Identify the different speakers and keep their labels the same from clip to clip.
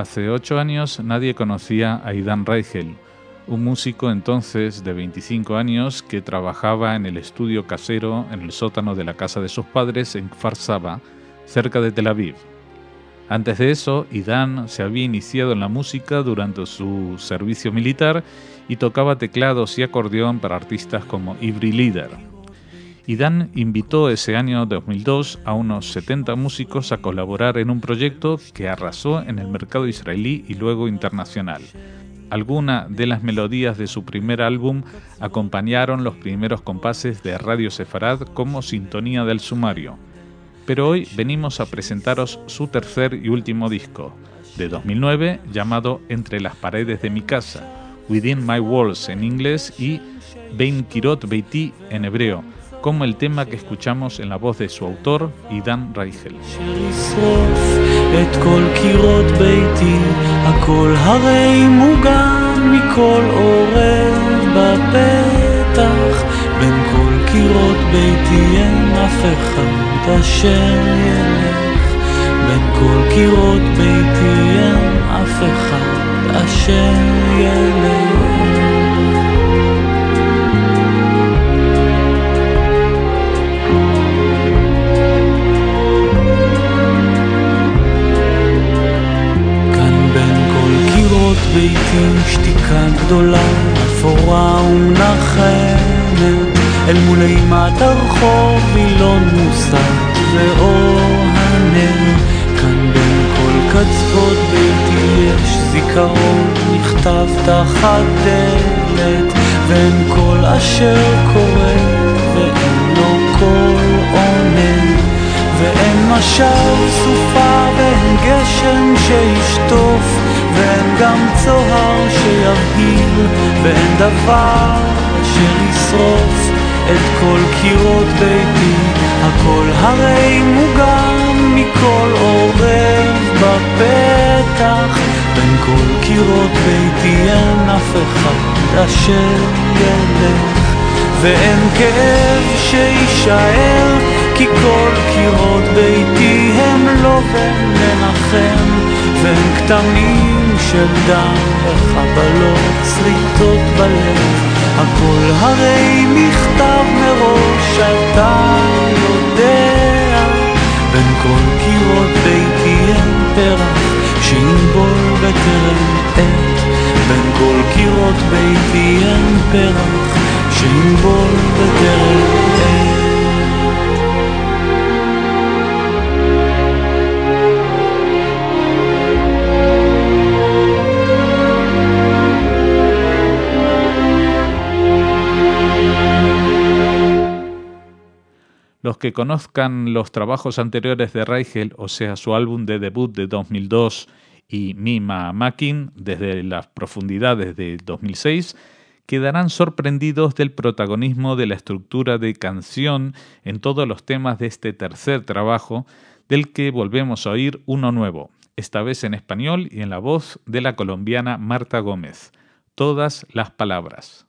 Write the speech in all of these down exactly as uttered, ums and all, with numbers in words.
Speaker 1: Hace ocho años nadie conocía a Idan Reichel, un músico entonces de veinticinco años que trabajaba en el estudio casero en el sótano de la casa de sus padres en Kfar Saba, cerca de Tel Aviv. Antes de eso, Idan se había iniciado en la música durante su servicio militar y tocaba teclados y acordeón para artistas como Ivry Lieder. Idan invitó ese año dos mil dos a unos setenta músicos a colaborar en un proyecto que arrasó en el mercado israelí y luego internacional. Algunas de las melodías de su primer álbum acompañaron los primeros compases de Radio Sefarad como sintonía del sumario. Pero hoy venimos a presentaros su tercer y último disco, de dos mil nueve, llamado Entre las paredes de mi casa, Within My Walls en inglés y Bein Kirot Beiti en hebreo, como el tema que escuchamos en la voz de su autor, Idan Reichel.
Speaker 2: קירות ביתי אין אף אחד אשר ילך בין כל קירות ביתי אין אף אחד אשר ילך כאן בין כל קירות ביתי שתיקה גדולה אפורה ומנחמת אל מול אימת הרחוב וילון מוסד ואור הנר כאן בין כל קצוות ביתי יש זיכרון נכתב תחת דלת ואין כל אשר קורה ואין לו כל עונה ואין משל סופה ואין גשם שישטוף ואין גם צוהר שיבהיל ואין דבר אשר ישרוף את כל קירות ביתי, הכל הרי מוגן מכל עורב בפתח בין כל קירות ביתי אין אף אחד אשר ילך ואין כאב שישאר כי כל קירות ביתי הם לא וננחם ואין כתמים של דם וחבלות שריטות בלב הכל הרי מכתב מראש אתה יודע בין כל קירות ביתי אין פרח שינבול בטרם עת בין כל קירות ביתי אין פרח שינבול בטרם עת
Speaker 1: Los que conozcan los trabajos anteriores de Reichel, o sea, su álbum de debut de dos mil dos y Mima Makin desde las profundidades de dos mil seis, quedarán sorprendidos del protagonismo de la estructura de canción en todos los temas de este tercer trabajo, del que volvemos a oír uno nuevo, esta vez en español y en la voz de la colombiana Marta Gómez. Todas las palabras.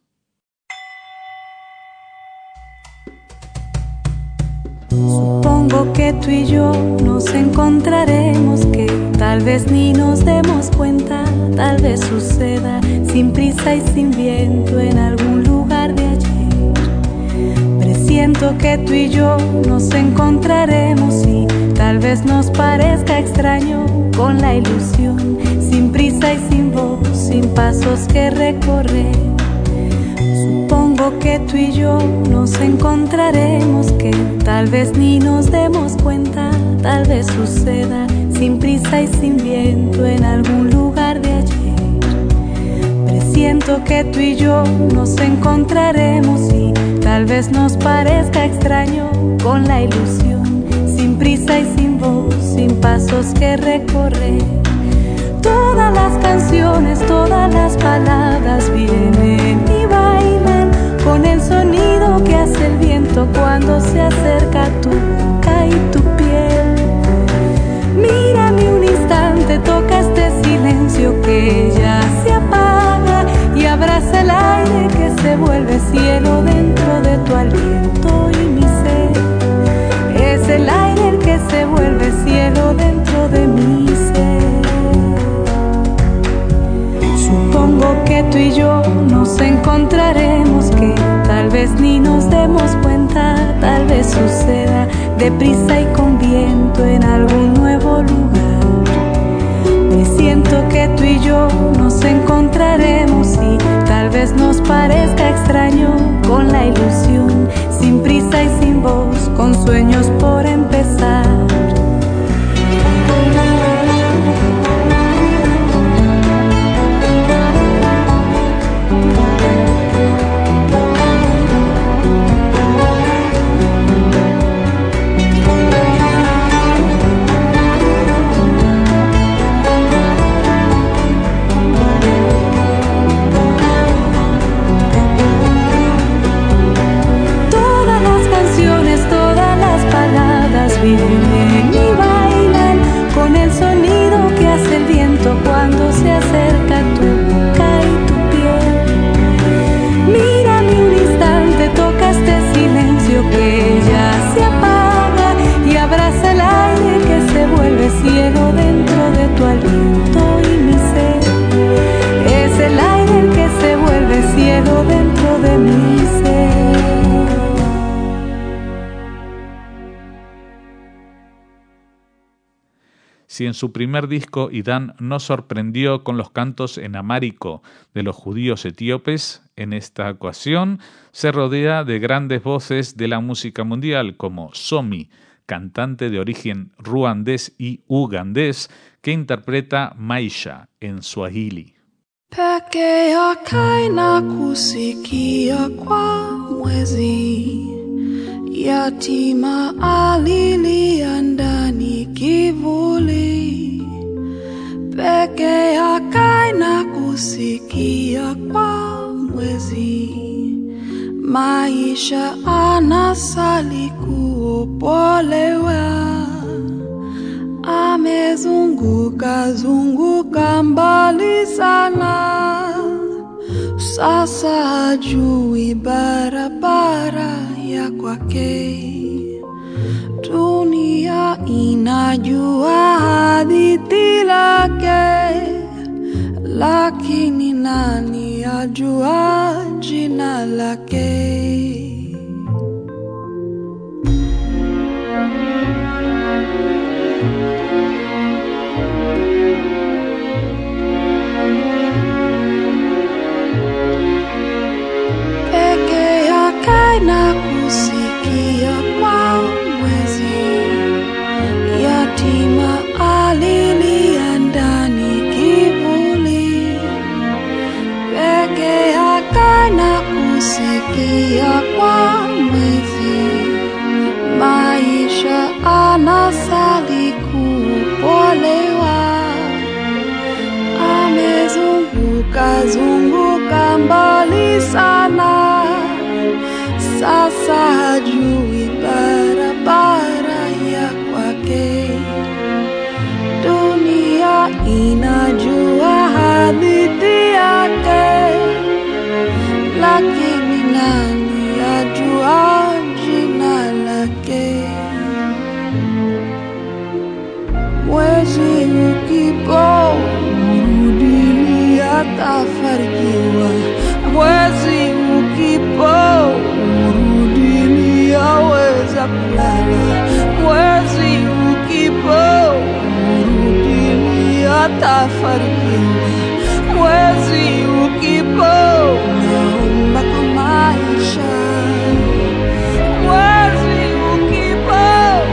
Speaker 3: Supongo que tú y yo nos encontraremos, que tal vez ni nos demos cuenta, tal vez suceda sin prisa y sin viento en algún lugar de ayer. Presiento que tú y yo nos encontraremos y tal vez nos parezca extraño con la ilusión, sin prisa y sin voz, sin pasos que recorrer. Supongo que tú y yo nos encontraremos, que tal vez ni nos demos cuenta, tal vez suceda sin prisa y sin viento en algún lugar de ayer. Presiento que tú y yo nos encontraremos y tal vez nos parezca extraño con la ilusión, sin prisa y sin voz, sin pasos que recorrer. Todas las canciones, todas las palabras vienen y bailan con el sonido que hace el viento cuando se acerca a tu boca y tu piel. Mírame un instante, toca este silencio que ya se apaga y abraza el aire que se vuelve cielo dentro de tu aliento y mi ser. Es el aire el que se vuelve cielo dentro de mi ser. vez suceda, deprisa y con viento en algún nuevo lugar. Me siento que tú y yo nos encontraremos y tal vez nos parezca extraño con la ilusión, sin prisa y sin voz, con sueños por empezar. Viven y bailan con el sonido que hace el viento cuando se acerca a tu boca y tu piel. Mírame un instante, toca este silencio que ya se apaga y abraza el aire que se vuelve cielo dentro de tu aliento y mi ser. Es el aire el que se vuelve cielo dentro de mi ser.
Speaker 1: Si en su primer disco Idán nos sorprendió con los cantos en amárico de los judíos etíopes, en esta ocasión se rodea de grandes voces de la música mundial como Somi, cantante de origen ruandés y ugandés, que interpreta Maisha en Swahili.
Speaker 4: Peke yake na kusikia kwa mwezi, yatima alilia ndani kivuli. Peke yake na kusikia kwa mwezi, Maisha anasali kuopolewa. Amezunguka zunguka mbali sana, sasa hajui barabara ya kwake. Dunia inajua hadithi lake, lakini nani ajua jina lake? Na kusikia kwa mwezi, yatima alilia ndani kivuli. Peke yake na kusikia kwa mwezi, Maisha anasali kuopolewa. Amezunguka zunguka mbali sana, sasa hajui barabara ya kwake. Dunia inajua hadithi yake, lakini nani ajua jina lake? Mwezi ukipo urudi atafarikiwa. Mwezi ukipo urudi yaweza kulala. Mwezi ukipo urudi atafarikiwa. Mwezi ukipo naomba kwa Maisha. Mwezi ukipo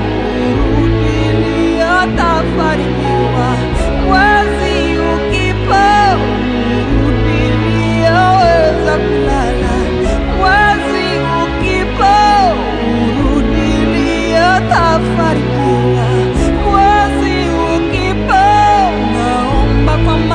Speaker 4: urudi atafarikiwa. Mwezi ukipo urudi yaweza kulala. Mwezi ukipo urudi atafarikiwa. Mwezi ukipo naomba kwa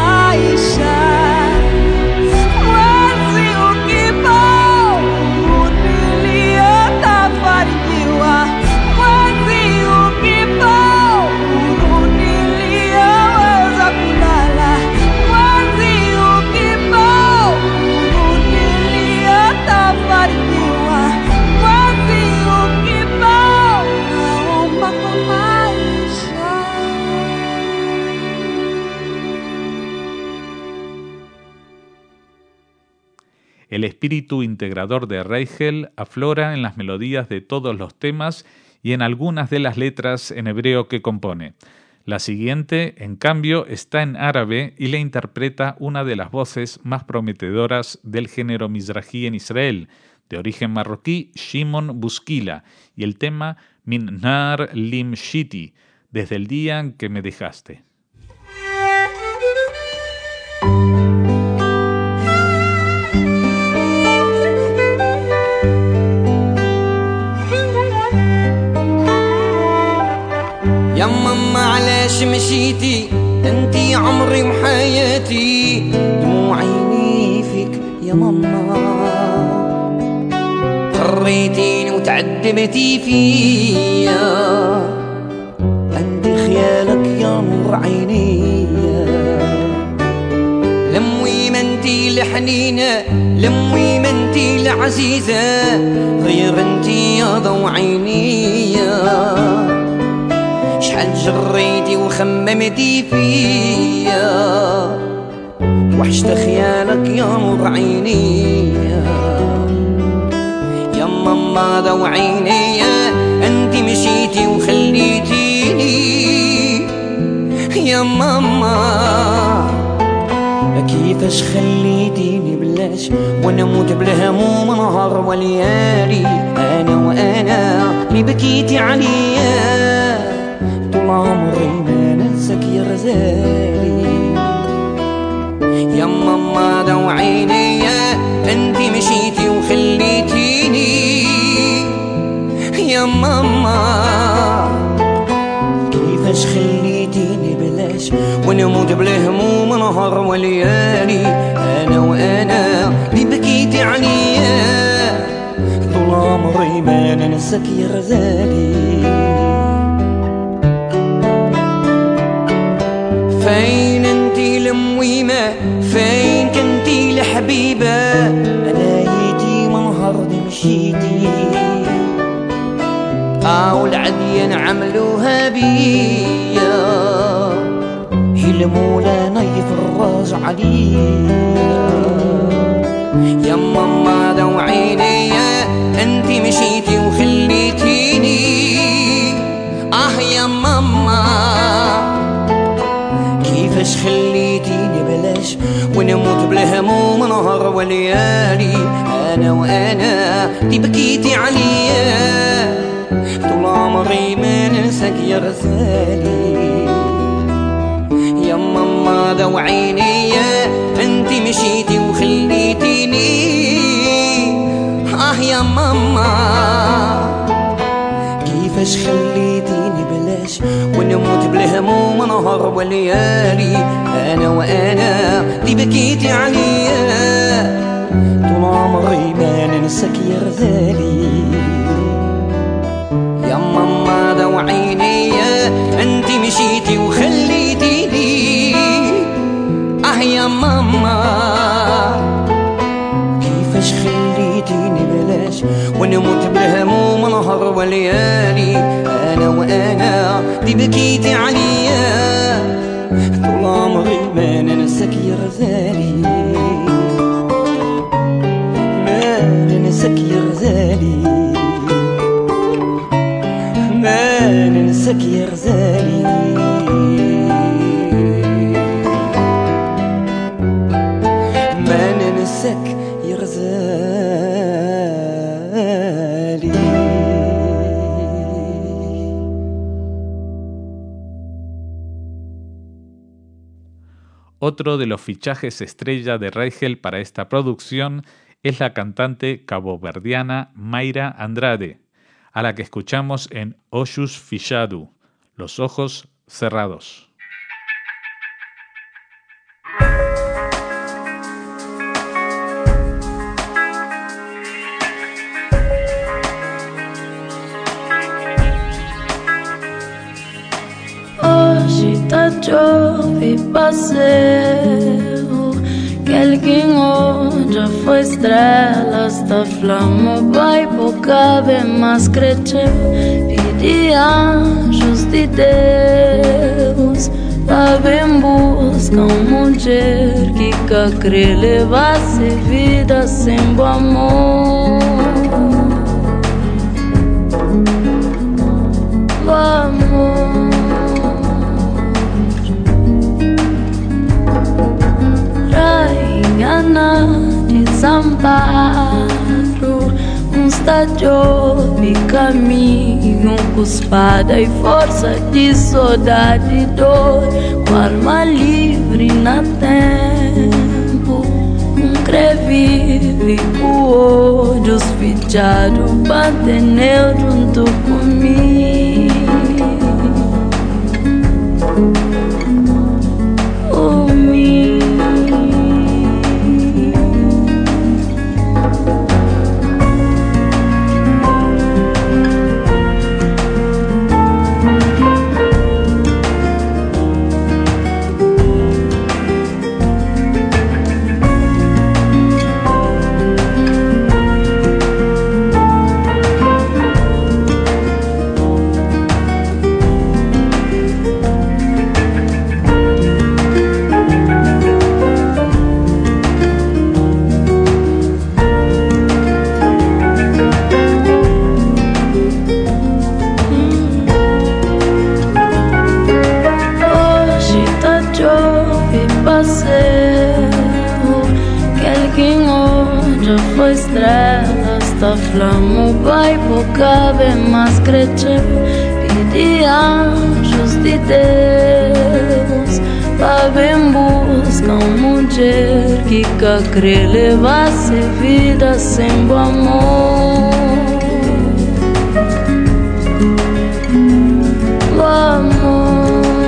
Speaker 1: El espíritu integrador de Reichel aflora en las melodías de todos los temas y en algunas de las letras en hebreo que compone. La siguiente, en cambio, está en árabe y la interpreta una de las voces más prometedoras del género mizrahi en Israel, de origen marroquí, Shimon Buskila, y el tema Min Nar Lim Shiti, desde el día en que me dejaste.
Speaker 5: يا ماما علاش مشيتي انتي عمري وحياتي دموع عيني فيك يا ماما خريتيني وتعذبتي فيا عندي خيالك يا نور عيني لموي ما انتي لحنينة لموي ما انتي لعزيزة غير انتي يا ضو عيني شحال جريتي وخممتي فيا وحشت خيالك يا نور عيني يا ماما ضو عيني انتي مشيتي وخليتيني يا ماما كيفاش خليتيني بلاش ونموت بالهموم نهار وليالي انا وانا اللي بكيتي عليا طول عمري ما ننساك يا غزالي يا ماما ضو عيني انتي مشيتي وخليتيني يا ماما كيفاش خليتيني بلاش ونموت بالهموم نهار وليالي انا وانا اللي بكيتي عليا طول عمري ما ننساك يا غزالي فين انتي لمويمة فين كنتي لحبيبة ناديتي من هردي مشيتي او العديان عملوها بيا هي مولانا يفرج عليا يا ماما ضو عيني انتي مشيتي وخليتيني اه يا ماما كيفاش خليتيني بلاش ونموت بالهموم نهار وليالي انا وانا اللي بكيتي عليا طول عمري ما ننساك يا غزالي يا ماما ضو عيني انتي مشيتي وخليتيني اه يا ماما كيفاش خليتيني بلاش ونموت بالهموم نهار وليالي انا وانا اللي بكيتي عليا طول عمري ما ننساك يا غزالي يا ماما ضو عيني انتي مشيتي وخليتيني اه يا ماما كيفاش خليتيني بلاش ونموت بالهموم نهار وليالي انا وانا اللي بكيتي عليا طول عمري ما ننساك يا غزالي ما ننساك يا غزالي ما ننساك يا غزالي ما ننساك يا غزالي
Speaker 1: Otro de los fichajes estrella de Reichel para esta producción es la cantante caboverdiana Mayra Andrade, a la que escuchamos en Oshus Fishadu, Los ojos cerrados.
Speaker 3: Hoje tá chove passeio, que alguém já foi estrelas da flama, vai por cabe mais cresceu, pedi anjos de Deus, tá bem bus busca uma mulher que quer crer levar-se vida sem bom amor. O amor Rainha de desamparo, um estádio de caminho com espada e força de saudade e dor, com alma livre na tempo, um crevive com olhos fechados, batendo junto comigo. Oh, me. Esta flama vai cabe mais crescer, pedi anjos de Deus para bem buscar uma mulher que quer crer levar-se vida sem bom amor. O amor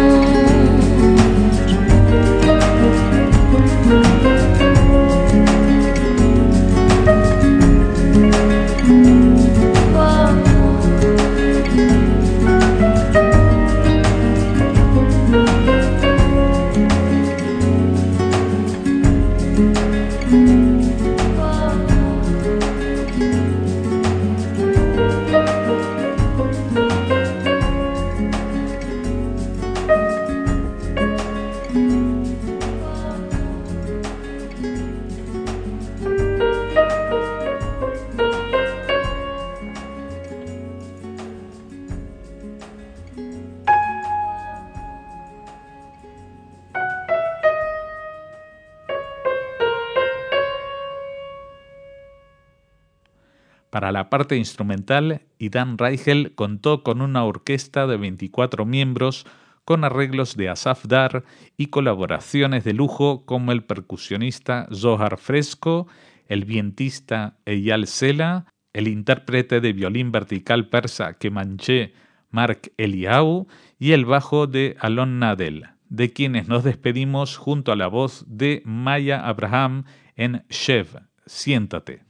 Speaker 1: Para la parte instrumental, Idan Reichel contó con una orquesta de veinticuatro miembros con arreglos de Asaf Dar y colaboraciones de lujo como el percusionista Zohar Fresco, el vientista Eyal Sela, el intérprete de violín vertical persa Kemanché Mark Eliyahu y el bajo de Alon Nadel, de quienes nos despedimos junto a la voz de Maya Abraham en Shev, Siéntate.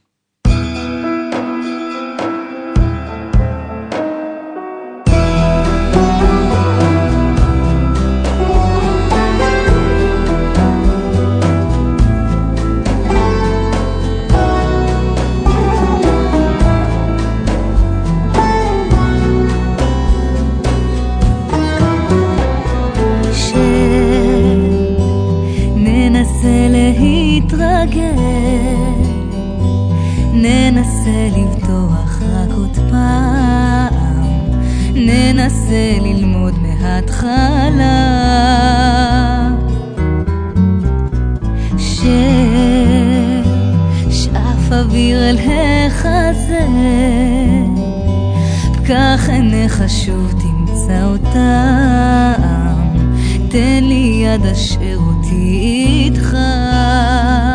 Speaker 3: ננסה לבטוח רק עוד פעם, ננסה ללמוד מההתחלה, ששאף אוויר אל החזה, כך עיניך שוב תמצא אותם, תן לי יד אשר אותי איתך.